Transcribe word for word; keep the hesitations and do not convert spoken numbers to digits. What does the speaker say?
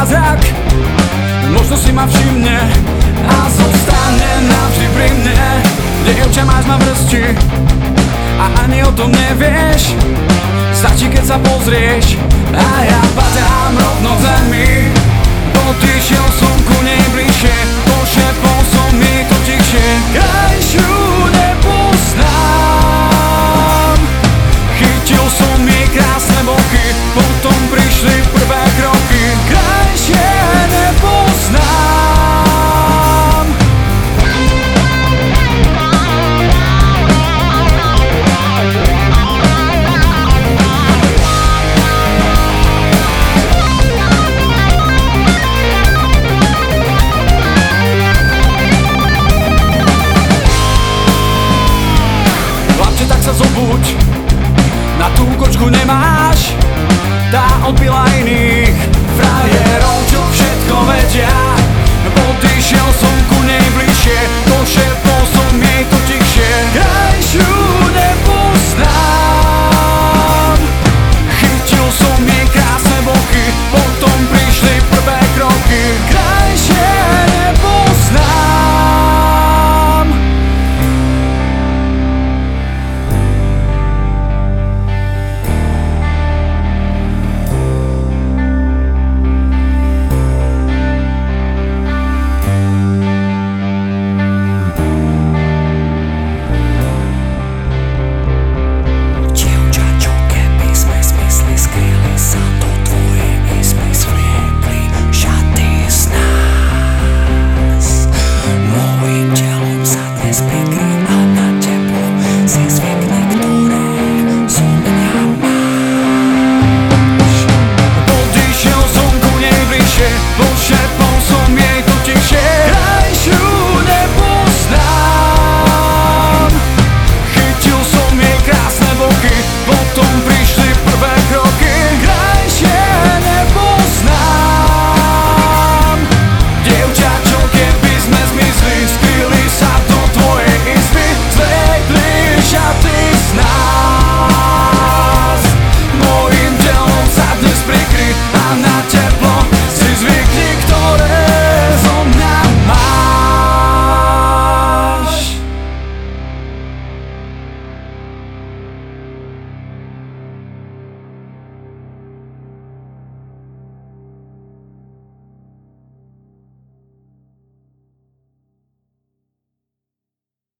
zázrak. Možno si ma všimne a zostane navždy pri mne. Dievča, máš ma v hrsti a ani o tom nevieš. Stačí, keď sa pozrieš a ja padám rovno k zemi. Potišiel som ku nej bližšie, pošepol som mi to tichšie. Krajšiu nepoznám. Chytil som jej krásne boky, potom prišli prvé kroky. Krajšie nepoznám. Chlapče, tak sa zobuď, na tú kočku nemáš. Tá odbila aj